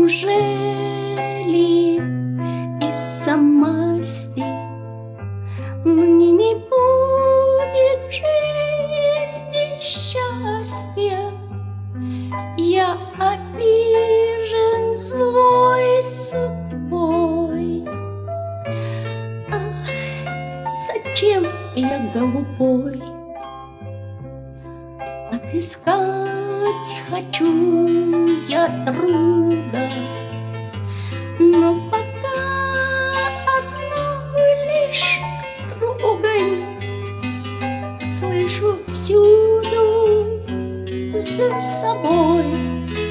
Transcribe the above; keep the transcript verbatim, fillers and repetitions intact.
Неужели из-за масти мне не будет в жизни счастья? Я обижен злой судьбой. Ах, зачем я голубой? Отыскать хочу я друга, но пока одну лишь ругань слышу всюду за собой.